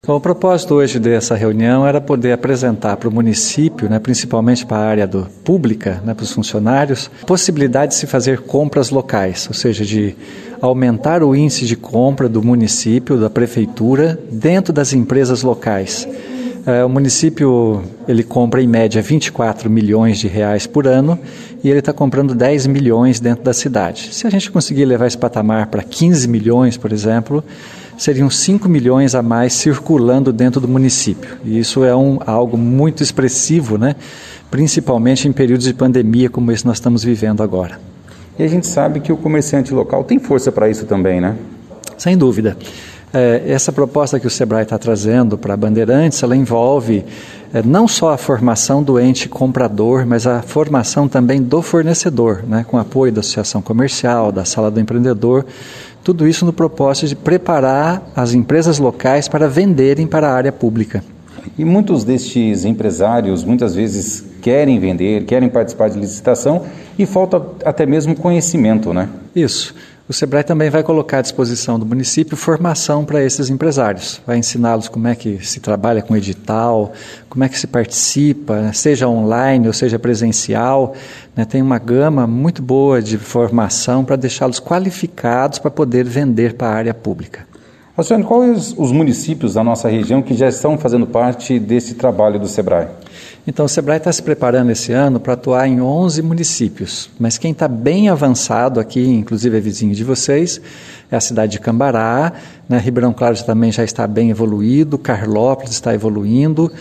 Então, o propósito hoje dessa reunião era poder apresentar para o município, principalmente para a área pública, para os funcionários, a possibilidade de se fazer compras locais, ou seja, de aumentar o índice de compra do município, da prefeitura, dentro das empresas locais. O município ele compra em média 24 milhões de reais por ano e ele está comprando 10 milhões dentro da cidade. Se a gente conseguir levar esse patamar para 15 milhões, por exemplo, seriam 5 milhões a mais circulando dentro do município. E isso é algo muito expressivo, principalmente em períodos de pandemia como esse que nós estamos vivendo agora. E a gente sabe que o comerciante local tem força para isso também, né? Sem dúvida. Essa proposta que o Sebrae está trazendo para a Bandeirantes, ela envolve não só a formação do ente comprador, mas a formação também do fornecedor, com apoio da Associação Comercial, da Sala do Empreendedor, tudo isso no propósito de preparar as empresas locais para venderem para a área pública. E muitos destes empresários, muitas vezes, querem vender, querem participar de licitação e falta até mesmo conhecimento, né? Isso. O Sebrae também vai colocar à disposição do município formação para esses empresários. Vai ensiná-los como é que se trabalha com edital, como é que se participa, seja online ou seja presencial. Tem uma gama muito boa de formação para deixá-los qualificados para poder vender para a área pública. Alcione, quais os municípios da nossa região que já estão fazendo parte desse trabalho do Sebrae? Então, o Sebrae está se preparando esse ano para atuar em 11 municípios, mas quem está bem avançado aqui, inclusive é vizinho de vocês, é a cidade de Cambará, Ribeirão Claro também já está bem evoluído, Carlópolis está evoluindo,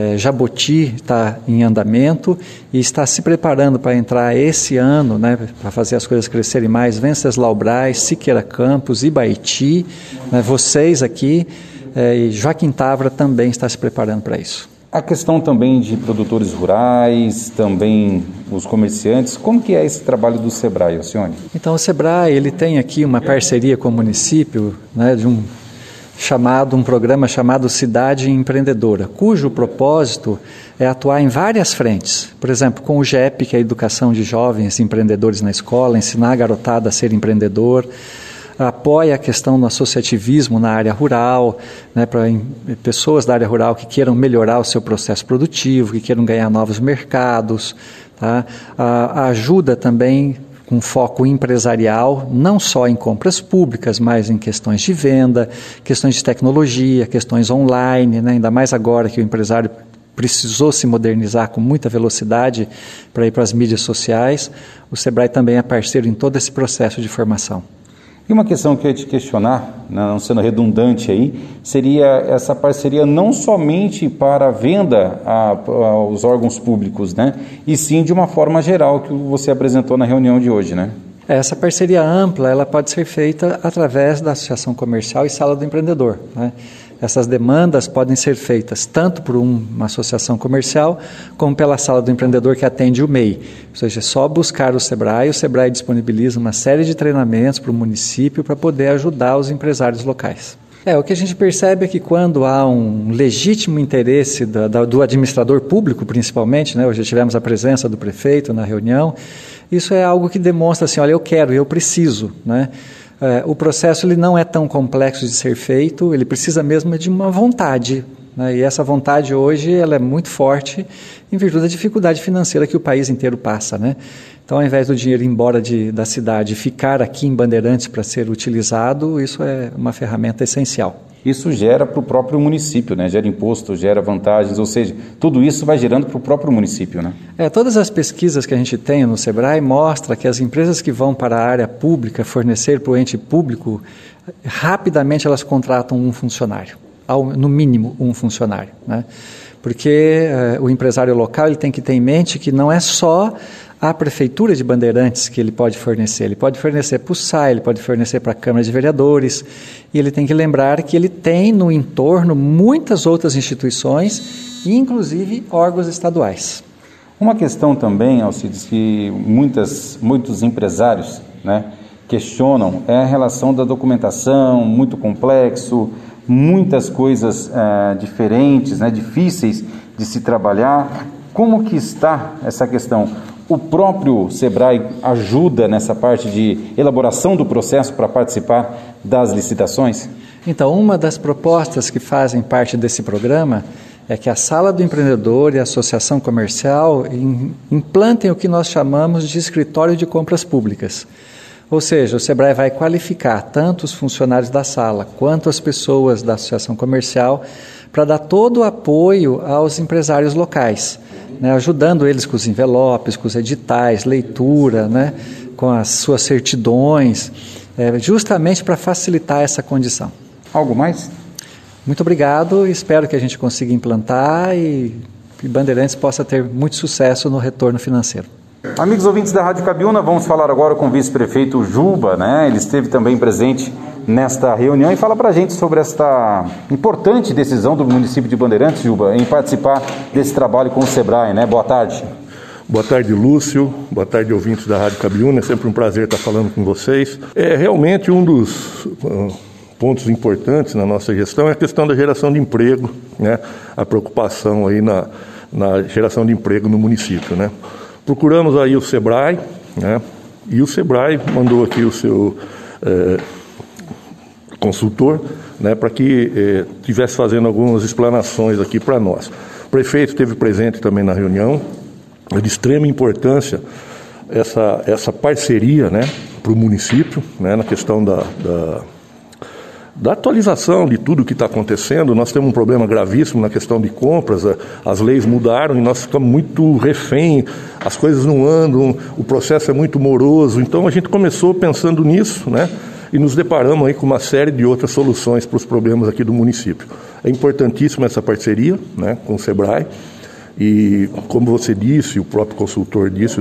Jaboti está em andamento e está se preparando para entrar esse ano, para fazer as coisas crescerem mais, Venceslau Braz, Siqueira Campos, Ibaiti, vocês aqui, e Joaquim Távora também está se preparando para isso. A questão também de produtores rurais, também os comerciantes, como que é esse trabalho do Sebrae, Alcione? Então o Sebrae ele tem aqui uma parceria com o município de um programa chamado Cidade Empreendedora, cujo propósito é atuar em várias frentes. Por exemplo, com o GEP, que é a educação de jovens empreendedores na escola, ensinar a garotada a ser empreendedor, apoia a questão do associativismo na área rural, para pessoas da área rural que queiram melhorar o seu processo produtivo, que queiram ganhar novos mercados, tá? Ajuda também com foco empresarial, não só em compras públicas, mas em questões de venda, questões de tecnologia, questões online, ainda mais agora que o empresário precisou se modernizar com muita velocidade para ir para as mídias sociais. O Sebrae também é parceiro em todo esse processo de formação. E uma questão que eu ia te questionar, não sendo redundante aí, seria essa parceria não somente para a venda aos órgãos públicos, e sim de uma forma geral que você apresentou na reunião de hoje, Essa parceria ampla ela pode ser feita através da Associação Comercial e Sala do Empreendedor. Essas demandas podem ser feitas tanto por uma associação comercial como pela Sala do Empreendedor que atende o MEI. Ou seja, é só buscar o Sebrae disponibiliza uma série de treinamentos para o município para poder ajudar os empresários locais. O que a gente percebe é que quando há um legítimo interesse do administrador público, principalmente, hoje tivemos a presença do prefeito na reunião, isso é algo que demonstra assim, olha, eu quero, eu preciso, o processo ele não é tão complexo de ser feito, ele precisa mesmo de uma vontade, e essa vontade hoje ela é muito forte em virtude da dificuldade financeira que o país inteiro passa. Então, ao invés do dinheiro ir embora da cidade ficar aqui em Bandeirantes para ser utilizado, isso é uma ferramenta essencial. Isso gera para o próprio município, gera imposto, gera vantagens, ou seja, tudo isso vai gerando para o próprio município. Todas as pesquisas que a gente tem no Sebrae mostram que as empresas que vão para a área pública fornecer para o ente público, rapidamente elas contratam um funcionário, no mínimo um funcionário. Porque o empresário local ele tem que ter em mente que não é só a Prefeitura de Bandeirantes que ele pode fornecer para o SAI, ele pode fornecer para a Câmara de Vereadores, e ele tem que lembrar que ele tem no entorno muitas outras instituições, inclusive órgãos estaduais. Uma questão também, Alcides, que muitos empresários questionam é a relação da documentação, muito complexo, muitas coisas diferentes, difíceis de se trabalhar. Como que está essa questão? O próprio Sebrae ajuda nessa parte de elaboração do processo para participar das licitações? Então, uma das propostas que fazem parte desse programa é que a Sala do Empreendedor e a Associação Comercial implantem o que nós chamamos de escritório de compras públicas. Ou seja, o SEBRAE vai qualificar tanto os funcionários da sala quanto as pessoas da Associação Comercial para dar todo o apoio aos empresários locais, né, ajudando eles com os envelopes, com os editais, leitura, né, com as suas certidões, justamente para facilitar essa condição. Algo mais? Muito obrigado, espero que a gente consiga implantar e Bandeirantes possa ter muito sucesso no retorno financeiro. Amigos ouvintes da Rádio Cabiúna, vamos falar agora com o vice-prefeito Juba, né? Ele esteve também presente nesta reunião e fala para a gente sobre esta importante decisão do município de Bandeirantes, Juba, em participar desse trabalho com o SEBRAE, né? Boa tarde. Boa tarde, Lúcio. Boa tarde, ouvintes da Rádio Cabiúna. É sempre um prazer estar falando com vocês. É realmente um dos pontos importantes na nossa gestão é a questão da geração de emprego, né? A preocupação aí na geração de emprego no município, né? Procuramos aí o SEBRAE, né? E o SEBRAE mandou aqui o seu consultor, né? Para que estivesse fazendo algumas explanações aqui para nós. O prefeito esteve presente também na reunião. É de extrema importância essa parceria, né, para o município, né, na questão da atualização de tudo que está acontecendo. Nós temos um problema gravíssimo na questão de compras, as leis mudaram e nós ficamos muito refém, as coisas não andam, o processo é muito moroso. Então a gente começou pensando nisso, né, e nos deparamos aí com uma série de outras soluções para os problemas aqui do município. É importantíssima essa parceria, né, com o SEBRAE. E, como você disse, o próprio consultor disse,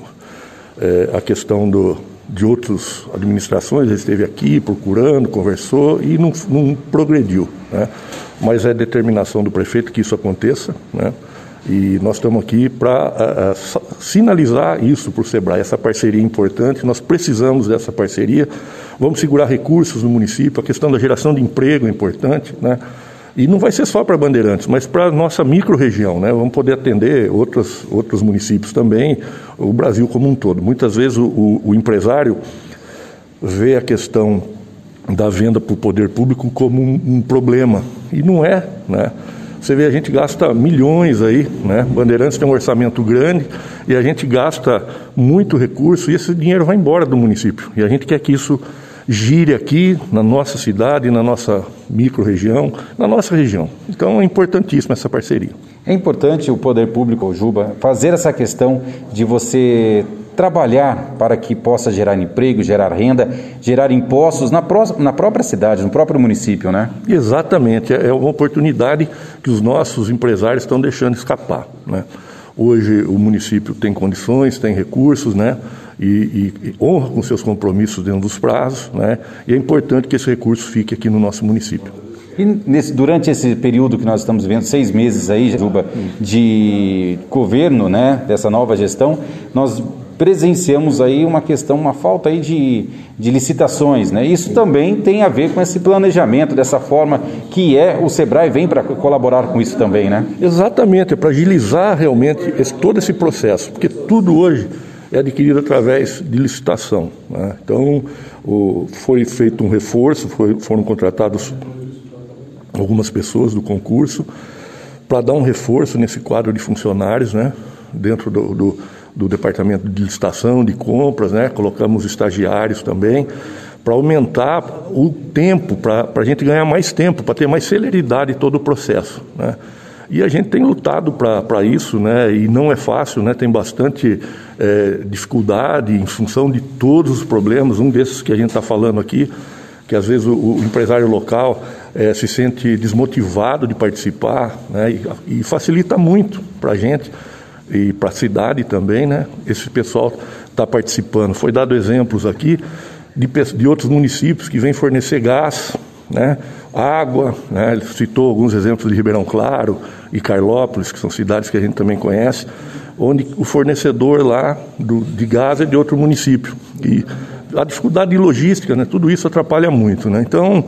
a questão de outras administrações, ele esteve aqui procurando, conversou e não progrediu, né? Mas é determinação do prefeito que isso aconteça, né? E nós estamos aqui para sinalizar isso para o SEBRAE, essa parceria importante. Nós precisamos dessa parceria, vamos segurar recursos no município, a questão da geração de emprego é importante, né? E não vai ser só para Bandeirantes, mas para a nossa micro-região, né? Vamos poder atender outros municípios também, o Brasil como um todo. Muitas vezes o empresário vê a questão da venda para o poder público como um problema, e não é, né? Você vê, a gente gasta milhões aí, né? Bandeirantes tem um orçamento grande e a gente gasta muito recurso e esse dinheiro vai embora do município. E a gente quer que isso gire aqui na nossa cidade, na nossa micro-região, na nossa região. Então é importantíssima essa parceria. É importante o poder público, Juba, fazer essa questão de você trabalhar para que possa gerar emprego, gerar renda, gerar impostos na própria cidade, no próprio município, né? Exatamente, é uma oportunidade que os nossos empresários estão deixando escapar, né? Hoje o município tem condições, tem recursos, né? E honra com seus compromissos dentro dos prazos, né? E é importante que esse recurso fique aqui no nosso município. E durante esse período que nós estamos vivendo, 6 meses aí, Juba, de governo, né, dessa nova gestão, nós presenciamos aí uma falta aí de licitações, né? Isso também tem a ver com esse planejamento, dessa forma que o SEBRAE vem para colaborar com isso também, né? Exatamente, é para agilizar realmente todo esse processo, porque tudo hoje é adquirido através de licitação, né? Então, foi feito um reforço, foram contratados algumas pessoas do concurso para dar um reforço nesse quadro de funcionários, né? Dentro do departamento de licitação, de compras, né? Colocamos estagiários também, para aumentar o tempo, para a gente ganhar mais tempo, para ter mais celeridade em todo o processo, né? E a gente tem lutado para isso, né? E não é fácil, né? Tem bastante dificuldade em função de todos os problemas. Um desses que a gente está falando aqui, que às vezes o empresário local se sente desmotivado de participar, né? E facilita muito para a gente e para a cidade também, né? Esse pessoal está participando. Foi dado exemplos aqui de outros municípios que vêm fornecer gás, né? Água, né? Ele citou alguns exemplos de Ribeirão Claro e Carlópolis, que são cidades que a gente também conhece, onde o fornecedor lá de gás é de outro município. E a dificuldade de logística, né? Tudo isso atrapalha muito, né? Então,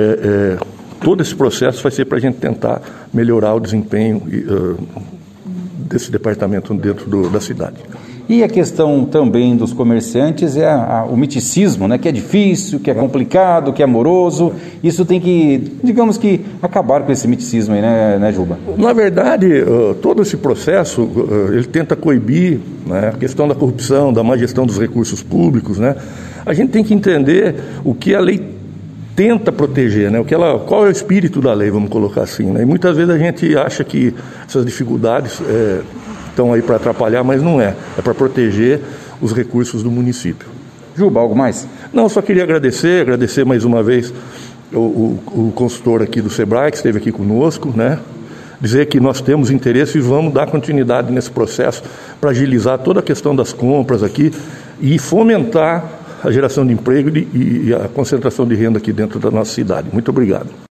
todo esse processo vai ser para a gente tentar melhorar o desempenho desse departamento dentro da cidade. E a questão também dos comerciantes é o miticismo, né? Que é difícil, que é complicado, que é moroso. Isso tem que, digamos que, acabar com esse miticismo aí, né, Juba? Na verdade, todo esse processo, ele tenta coibir, né, a questão da corrupção, da má gestão dos recursos públicos, né? A gente tem que entender o que a lei tenta proteger, né? Qual é o espírito da lei, vamos colocar assim, né? E muitas vezes a gente acha que essas dificuldades estão aí para atrapalhar, mas não é. É para proteger os recursos do município. Juba, algo mais? Não, só queria agradecer mais uma vez o consultor aqui do SEBRAE, que esteve aqui conosco, né? Dizer que nós temos interesse e vamos dar continuidade nesse processo para agilizar toda a questão das compras aqui e fomentar a geração de emprego e a concentração de renda aqui dentro da nossa cidade. Muito obrigado.